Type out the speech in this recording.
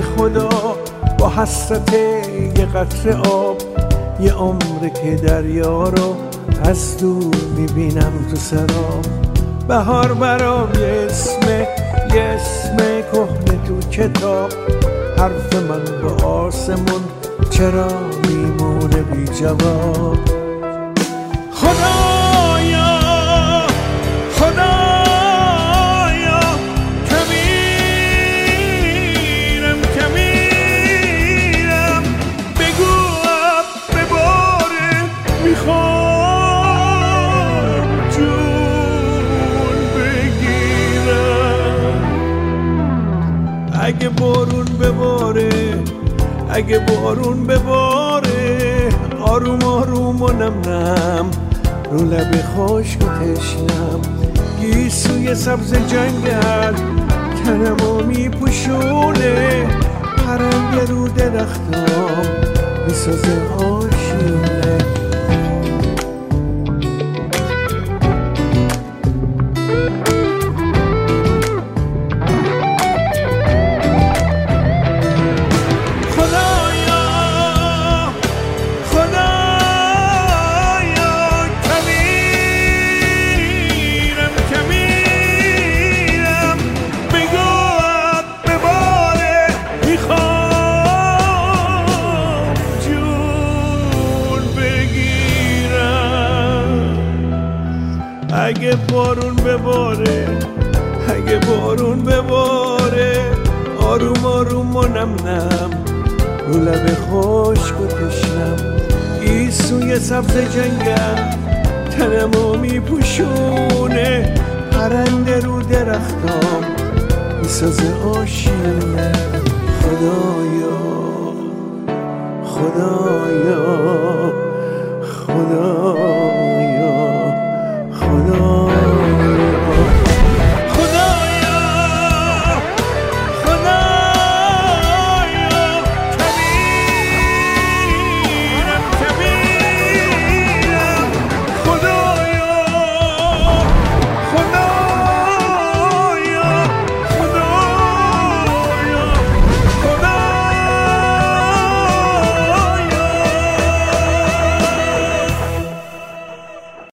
خدا با حسرت یه قطره آب، یه عمره که دریا رو از دور میبینم تو سراب. بهار برام یه اسم کهنه تو کتاب، حرف من با آسمون چرا میمونه بی جواب. خدایا کمیرم بگو اب بباره، میخوام جون بگیرم. اگه بارون بباره آروم آروم و نم نم رو لب خشک و تشنم، گیسوی سبز جنگل تنمو میپوشونه، پرنده رو درختام میسازه آشیونه. اگه بارون بباره آروم آروم و نم نم رو لب خشک و تشنم، گیسوی سبز جنگل تنمو میپوشونه، پرنده رو درختام میسازه آشیونه. خدایا